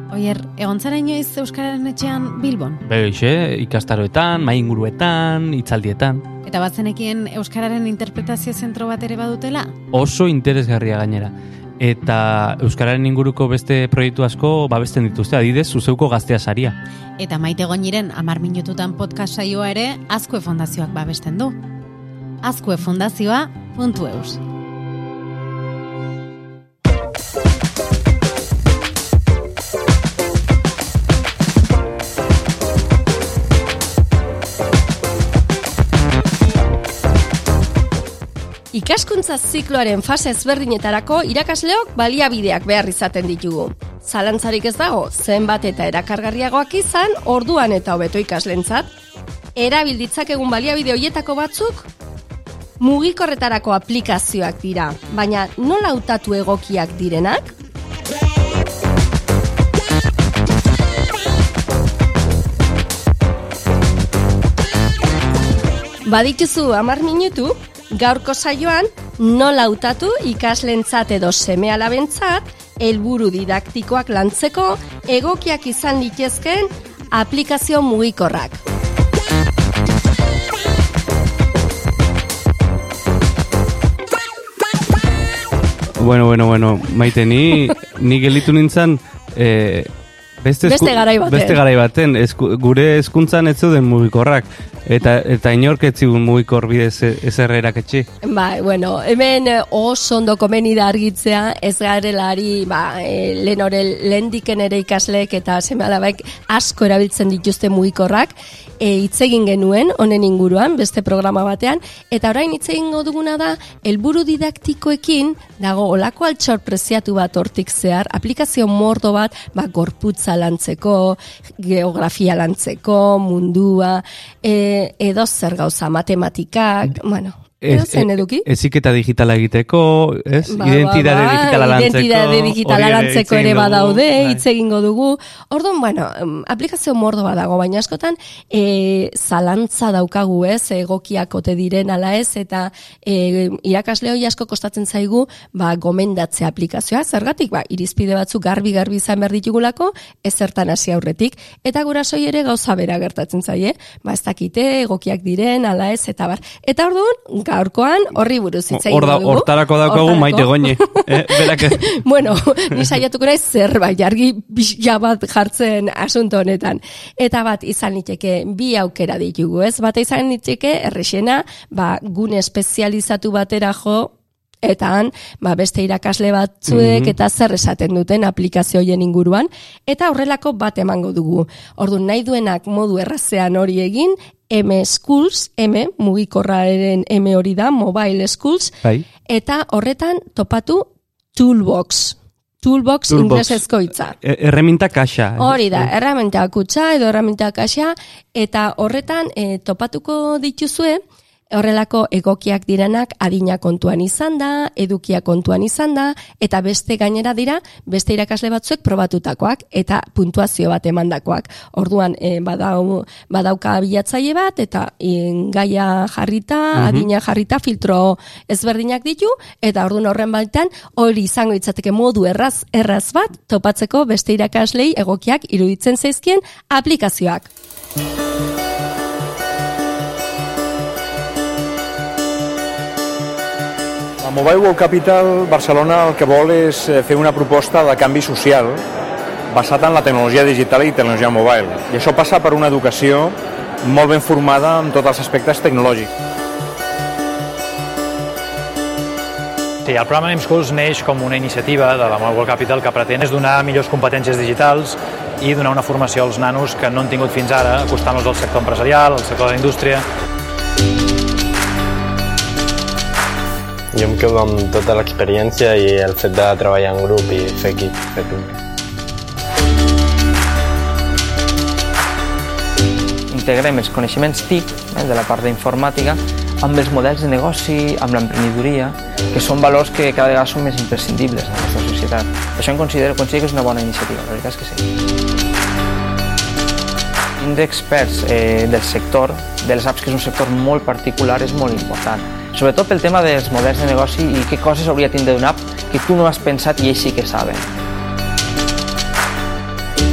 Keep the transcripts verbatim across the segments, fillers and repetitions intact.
Oier, egon zara inoiz Euskararen etxean Bilbon? Beixe, ikastaroetan, mainguruetan, hitzaldietan. Eta bazenekien Euskararen interpretazio zentro bat ere badutela? Oso interesgarria gainera. Eta Euskararen inguruko beste proiektu asko babesten dituzte, adidez, Zuzeuko Gaztea Saria. Eta Maite Goñiren hamar minututan podcast saioa ere Azkue Fundazioak babesten du. azkuefundazioa puntu eus. Ikaskuntza zikloaren fase ezberdinetarako irakasleok baliabideak behar izaten ditugu. Zalantzarik ez dago, zenbat eta erakargarriagoak izan, orduan eta hobeto ikaslentzat. Erabilditzak egun baliabide hoietako batzuk, mugikorretarako aplikazioak dira, baina nola hautatu egokiak direnak? Badituzu hamar minutu, gaurko saioan nola hautatu ikaslentzat edo seme-alabentzat helburu didaktikoak lantzeko egokiak izan litezkeen aplikazio mugikorrak. Bueno, bueno, bueno, Maite, ni, ni gelitu nintzen eh, beste, esku, beste garai baten, beste garai baten esku, gure hezkuntzan ez zeuden mugikorrak. Eta, eta inork ez zigun mugikor bidez ezerrerak etxe. Ba, bueno, hemen oso ondo komeni da argitzea, ez garelari, ba, e, lehen hori lehendiken ere ikasleek eta seme-alabek asko erabiltzen dituzte mugikorrak, e, hitz egin genuen, honen inguruan, beste programa batean, eta orain hitz egingo duguna da, helburu didaktikoekin, dago olako altxor preziatu bat hortik zehar, aplikazio mordo bat, ba, gorputza lantzeko, geografia lantzeko, mundua, e, edo zer gauza, matematikak, bueno, edo zen eduki. Eziketa digitala egiteko, ez? Ba, identidade ba, ba, digitala lantzeko. Identidade digitala lantzeko ere badaude, hitz egingo dugu. Orduan, bueno, aplikazio mordo badago, baina askotan e, zalantza daukagu, ez? Egokiak ote diren ala ez, eta e, irakasle hori asko kostatzen zaigu, ba, gomendatze aplikazioa. Zergatik, ba, irizpide batzuk garbi-garbi izan behar ditugulako, ezertan hasi aurretik. Eta gurasoi ere gauza bera gertatzen zaie, ba, ez dakite, egokiak diren, ala ez, eta bar. Eta orduan, gaurkoan horri buruz hitz egingo dugu. Hortarako daukagu Maite Goñi. Eh, bueno, ni saiatuko naiz zerbait argi pixka bat jartzen asunto honetan. Eta bat izan liteke bi aukera ditugu, ez? Bata izan liteke errexena, ba, gune espezializatu batera jo, eta han, ba, beste irakasle batzuek mm-hmm. eta zer esaten duten aplikazioien inguruan, eta horrelako bat emango dugu. Orduan nahi duenak modu errazean hori egin, M Schools, M, mugikorraren M hori da, Mobile Schools, Hai. Eta horretan topatu Toolbox. Toolbox, Toolbox. Inglesezko hitza. Erreminta kaxa. Hori da, erreminta kutxa edo erreminta kaxa, eta horretan e, topatuko dituzue, horrelako egokiak direnak adina kontuan izan da, edukia kontuan izan da, eta beste gainera dira, beste irakasle batzuek probatutakoak, eta puntuazio bat emandakoak. Orduan, e, badau, badauka bilatzaile bat, eta e, gaia jarrita, mm-hmm. adina jarrita, filtro ezberdinak ditu, eta orduan horren baitan, hori izango itzateke modu erraz, erraz bat, topatzeko beste irakaslei egokiak iruditzen zaizkien aplikazioak. La Mobile World Capital Barcelona el que vol és fer una proposta de canvi social basat en la tecnologia digital i tecnologia mobile. I això passa per una educació molt ben formada en tots els aspectes tecnològics. Sí, el programa Name Schools neix com una iniciativa de la Mobile World Capital que pretén és donar millors competències digitals i donar una formació als nanos que no han tingut fins ara, acostant-los al sector empresarial, al sector de la indústria. Jo em quedo amb tota l'experiència i el fet de treballar en grup i fer equip. Fer Integrem els coneixements T I C, eh, de la part d'informàtica, amb els models de negoci, amb l'emprenedoria, que són valors que cada vegada són més imprescindibles en la nostra societat. Això em considero, considero que és una bona iniciativa, la veritat és que sí. Tindre experts eh, del sector, de les apps, que és un sector molt particular, és molt important. Sobretot pel tema dels models de negoci i què coses hauria de tindre una app que tu no has pensat i ells sí que saben.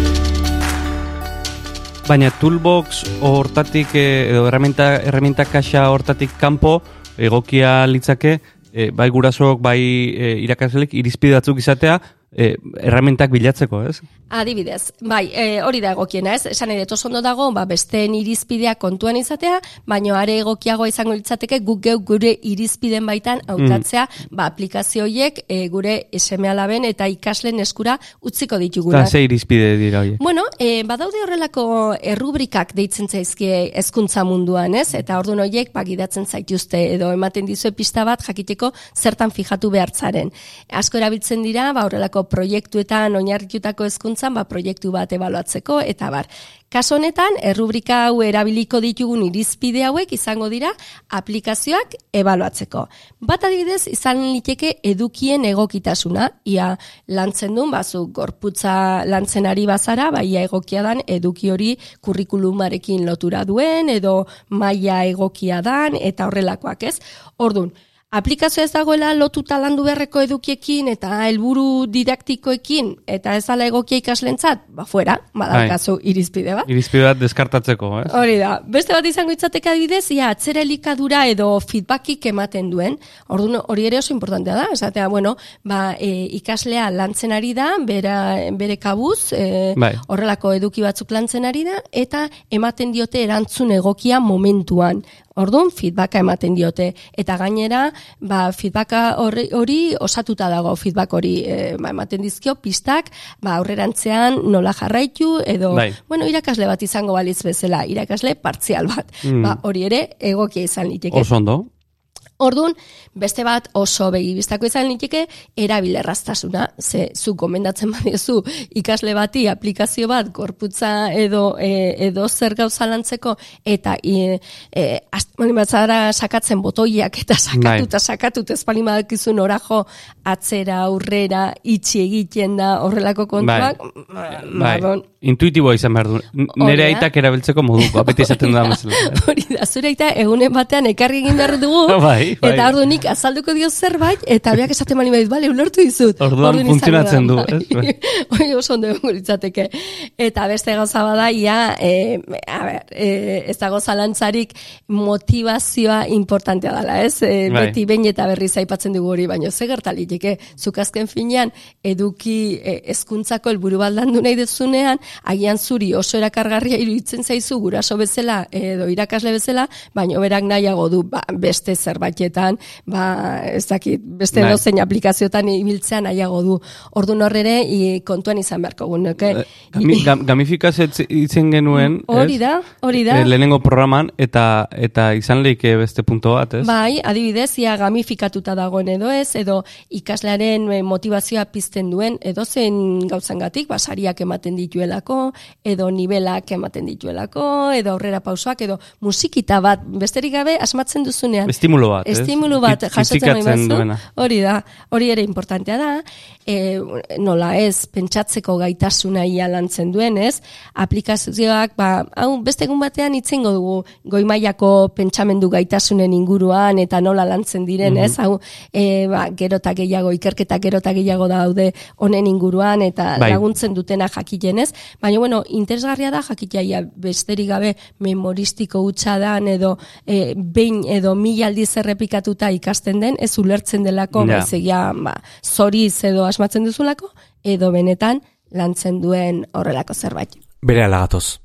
Baina toolbox hortatik, edo herramienta, herramienta kaxa hortatik kanpo, egokia litzake, e, bai gurasoak, bai e, irakasleek irizpide batzuk izatea, e, herramientak bilatzeko, ez? Adibidez, bai, e, hori da egokiena, ez? Esan ere oso ondo dago, ba, besteen irizpideak kontuan izatea, baina are egokiagoa izango litzateke guk geuk gure irizpiden baitan hautatzea, mm. ba, aplikazio horiek e, gure seme alaben eta ikasleen eskura utziko ditugunak. Eta ze irizpide dira horiek? Bueno, e, badaude horrelako errubrikak deitzen zaizkie hezkuntza munduan, ez? Eta ordun horiek ba, gidatzen zaituzte edo ematen dizue pista bat jakiteko zertan fijatu behartzaren. Asko erabiltzen dira, ba, horrelako proiektuetan oinarritutako hezkuntzan ba, proiektu bat ebaluatzeko, eta bar. Kaso honetan, errubrika hau erabiliko ditugun irizpide hauek izango dira aplikazioak ebaluatzeko. Bat adibidez, izan liteke edukien egokitasuna, ia lantzen duen, bazu gorputza lantzen ari bazara, ba, ia egokia dan eduki hori kurrikulumarekin lotura duen, edo maila egokia dan, eta horrelakoak ez. Ordun, aplikazioa ez dagoela lotuta landu beharreko edukiekin eta helburu didaktikoekin eta ez dela egokia ikaslentzat, ba fuera, badakazu irizpide bat. Irizpide bat deskartatzeko, ez? Hori da. Beste bat izango itzateke adibidez, ia atzera elikadura edo feedbackik ematen duen. Orduan hori ere oso importantea da, esatea, bueno, ba, e, ikaslea lantzen ari da, bera, bere kabuz, e, bai. Horrelako eduki batzuk lantzen ari da, eta ematen diote erantzun egokia momentuan. Orduan, feedbacka ematen diote. Eta gainera, ba, feedbacka hori, hori osatuta dago, feedback hori e, ba, ematen dizkio, pistak, ba, aurrerantzean nola jarraitu, edo, bai. Bueno, irakasle bat izango balitz bezala, irakasle partzial bat. Mm. Ba, hori ere, egokia izan liteke. Oso ondo. Orduan, beste bat oso begibistako izan liteke erabilerraztasuna. Ze, zu gomendatzen badiozu ikasle bati aplikazio bat gorputza edo e, edo zer gauza lantzeko eta e, e, astmani batzara sakatzen botoiak eta sakatuta sakatut espalin badakizun orajo atzera, aurrera, itxi egiten da horrelako kontuak. Bai, bai. Bon. Intuitiboa izan behar du. Nere aitak erabiltzeko moduko, apeti esaten da mazela. Hori da, zure aita egunen batean ekarri egin behar dugu. Bai, bai. Eta ordu nik azalduko dio zerbait, eta biak esaten mani badiz, bale, ulertu dizut. Orduan funtzionatzen du, ez? Hoi oso ondo egon litzateke. Eta beste gauza bada, ia, e, a ber, e, ez dago zalantzarik motivazioa importantea dela, ez? E, bai. Beti behin eta berriz aipatzen dugu hori, baino ze gertaliteke, zuk azken finean, eduki e, hezkuntzako helburu baldandu nahi dezunean, agian zuri oso erakargarria iruditzen zaizu guraso bezala edo irakasle bezala, baino berak nahiago du ba, beste zerbaitetan, ba, ez dakit, beste Nahi. dozein aplikazioetan ibiltzean nahiago du. Ordun horrere kontuan izan beharko gunuke. Gami, gamifikazio itzen genuen, hori da, hori da. E, lehenengo programan, eta eta izan leike beste punto bat, ez? Bai, adibidez, ia gamifikatuta dagoen edo ez, edo ikaslearen motivazioa pizten duen, edo zen gauzangatik, ba, sariak ematen dituelako, edo nivelak ematen dituelako, edo aurrera pausoak, edo musikita bat, besterik gabe asmatzen duzunean. Estimulo bat, ez? Estimulo bat, jasotzen duena. Hori da, hori ere importantea da, e, nola ez, pentsatzeko gaitasuna ia lantzen duen, ez? Aplikazioak, ba, hau, beste egun batean itzengo dugu goi-mailako pentsamendu gaitasunen inguruan, eta nola lantzen diren, ez? Mm-hmm. Hau, e, ba, gerota gehiago, ikerketa gerota gehiago daude honen inguruan, eta bai. Laguntzen dutena jakiten, ez? Baina, bueno, interesgarria da jakitaia besterik gabe memoristiko hutsa dan edo e, behin edo mila aldiz errepikatuta ikasten den, ez ulertzen delako, ja. Baizegia, ba, zoriz edo asmatzen duzulako, edo benetan lantzen duen horrelako zerbait. Bere alagatoz.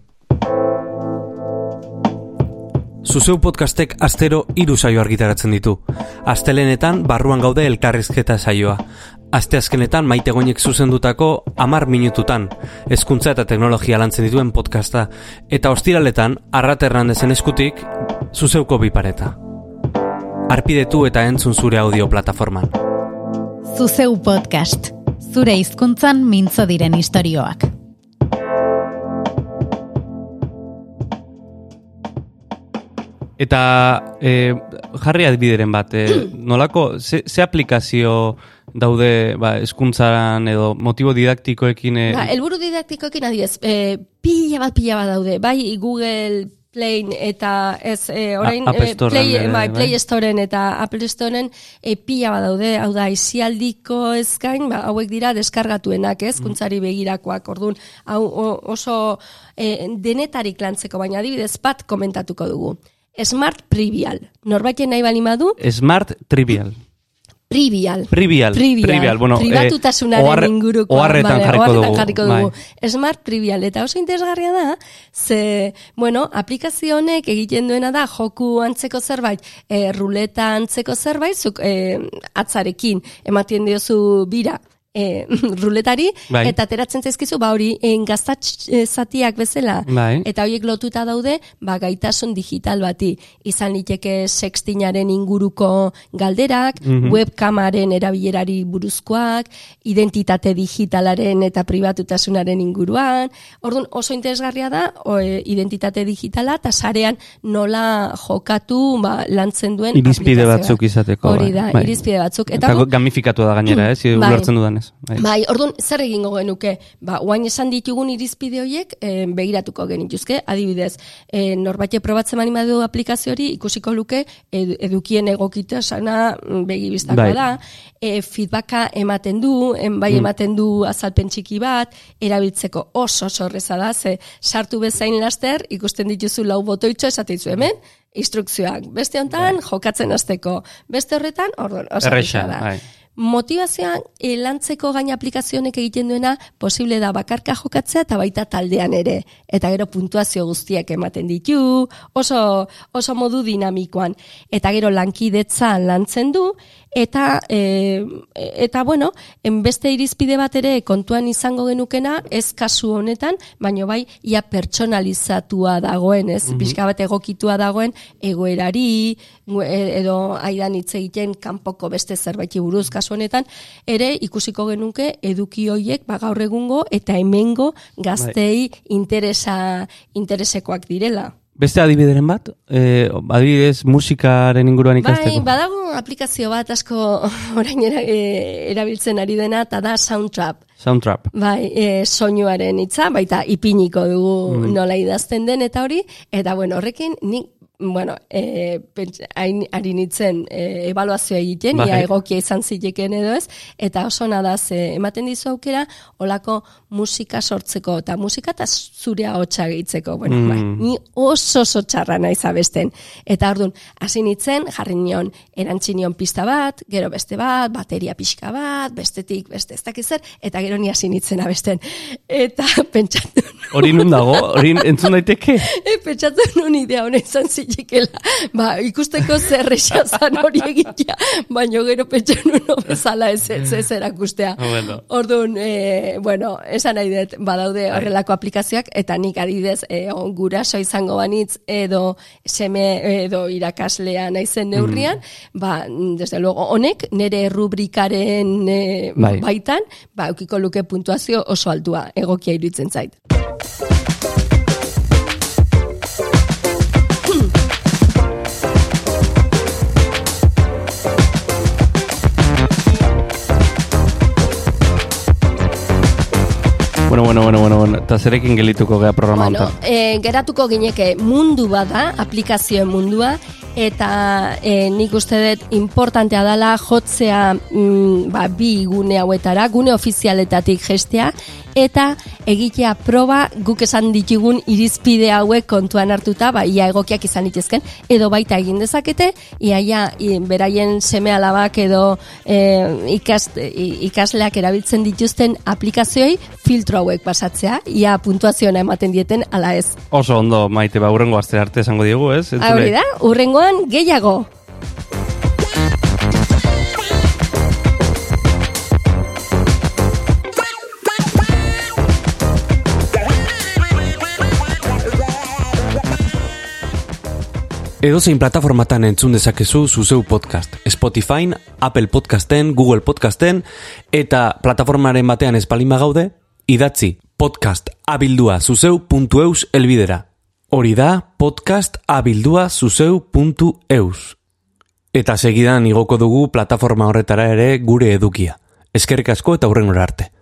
Zuzeu podcastek astero hiru saio argitaratzen ditu. Astelenetan barruan gaude elkarrizketa saioa. Asteazkenetan Maite Goñek zuzendutako hamar minututan, hezkuntza eta teknologia lantzen dituen podcasta, eta ostiraletan Arrat Hernandezen eskutik Zuzeuko bipareta. Arpidetu eta entzun zure audio plataforman. Zuzeu podcast, zure hizkuntzan mintzo diren istorioak. Eta e, jarri adibideren bat, e, nolako, ze, ze aplikazio daude ba, hezkuntzan edo motibo didaktikoekin? E... Ba, helburu didaktikoekin adibidez, e, pila bat, pila bat daude. Bai, Google Play eta ez e, orain A- App e, Storen Play, ere, bai, bai. Play Storen eta Apple Storen e, pila badaude, hau da, isialdiko ez gain, ba, hauek dira deskargatuenak, ez, kuntzari begirakoak, orduan, hau o- oso e, denetarik lantzeko, baina adibidez bat komentatuko dugu. Smart Trivial, norbaiten nahi bali madu, Smart Trivial. Trivial. Trivial. Trivial. Bueno, pribatutasunaren eh, ohar- inguruko. oharretan jarriko oharretan dugu, jarriko bai. dugu. Smart Trivial. Eta oso interesgarria da, ze, bueno, aplikazio honek egiten duena da, joku antzeko zerbait, e, ruleta antzeko zerbait, zuk e, atzarekin ematen diozu bira, E, ruletari, bai. eta ateratzen zaizkizu, ba hori, gaztatzatiak bezala, Bai. eta horiek lotuta daude, ba gaitasun digital bati, izan liteke sextinaren inguruko galderak, Mhm. webkamaren erabilerari buruzkoak, identitate digitalaren eta pribatutasunaren inguruan, orduan oso interesgarria da, o, e, identitate digitala, eta sarean nola jokatu, ba, lantzen duen Irizpide aplikazioa. batzuk izateko. Hori da, bai, bai. irizpide batzuk. Eta, gu- gamifikatu da gainera, ez? Bai. Ulertzen dudanez. Bai. Bai, orduan, zer egingo genuke? Ba, oain esan ditugun irizpide horiek e, begiratuko genituzke, adibidez, e, norbait probatzen mani badu aplikazio hori, ikusiko luke ed, edukien egokitasuna begibistakoa Bai. da, e, feedbacka ematen du, en, bai Mm. ematen du azalpen txiki bat, erabiltzeko oso oso erreza da, ze sartu bezain laster, ikusten dituzu lau botoitxo esateizu hemen, instrukzioak. Beste hontan, jokatzen hasteko. Beste horretan, orduan, oso Erresa, erresa da. bai. Motivazioan e, lantzeko gain aplikazionek egiten duena posible da bakarka jokatzea eta baita taldean ere. Eta gero puntuazio guztiak ematen ditu, oso, oso modu dinamikoan. Eta gero lankidetza lantzen du, eta, e, eta bueno, en beste irizpide bat ere kontuan izango genukena, ez kasu honetan, baino bai, ia pertsonalizatua dagoen, ez? Mhm. Pixka bat egokitua dagoen egoerari, e- edo aidan hitz egiten kanpoko beste zerbaiti buruz kasu honetan, ere ikusiko genuke eduki hoiek ba gaur egungo eta hemengo gaztei interesa interesekoak direla. Beste adibideren bat, eh, adibidez musikaren inguruan ikasteko. Bai, badago aplikazio bat asko orain era, e, erabiltzen ari dena, eta da Soundtrap. Soundtrap. Bai, e, soinuaren hitza, baita ipiniko dugu Mm. nola idazten den eta hori, eta bueno, horrekin nik bueno, e, pentsa, hain, ari nintzen e, ebaluazioa egiten, Bai. ia egokia izan zileken edo ez, eta oso nada ze ematen dizu aukera, olako musika sortzeko, eta musika eta zure ahotsa gehitzeko. Bueno, Mm. bai, ni oso oso txarra naiz abesten. Eta orduan, hasi nintzen, jarri nion, erantzi nion pista bat, gero beste bat, bateria pixka bat, bestetik, beste ez dakiz zer, eta gero ni hasi nintzen abesten. Eta pentsatu Hori nun dago? Hori entzun daiteke? E, pentsatu nun idea honen izan zitekela. Ba, ikusteko zer zan hori egitea, baina gero pentsatu nun bezala ez ez ez erakustea. Bueno. Orduan, e, bueno, esan nahi dut, badaude horrelako aplikazioak, eta nik adidez, e, on, guraso izango banitz, edo seme, edo irakaslea naizen neurrian, ba, desde luego, honek, nire rubrikaren e, Bai. baitan, ba, eukiko luke puntuazio oso altua, egokia iruditzen zait. Bueno, bueno, bueno, bueno, bueno. Eta zerekin gelituko gea programa Bueno, honetan. e, geratuko gineke mundu bada, aplikazioen mundua, eta e, nik uste dut importantea dela jotzea mm, ba, bi gune hauetara, gune ofizialetatik gestea, eta egitea proba guk esan ditugun irizpide hauek kontuan hartuta, ba, ia egokiak izan litezken, edo baita egin dezakete, iaia i, beraien seme alabak edo e, ikas, i, ikasleak erabiltzen dituzten aplikazioei filtro hauek pasatzea, ia puntuazioa ematen dieten ala ez. Oso ondo, Maite, ba, urrengo aste arte esango diegu, ez? Entzule. Hori da, urrengoan gehiago. Edozein plataformatan entzun dezakezu zuzeu podcast. Spotifyn, Apple Podcasten, Google Podcasten, eta plataformaren batean espalima gaude, idatzi podcast abildua zuzeu puntu eus elbidera. Hori da podcast abildua zuzeu puntu eus. Eta segidan igoko dugu plataforma horretara ere gure edukia. Eskerrik asko eta hurrengora arte.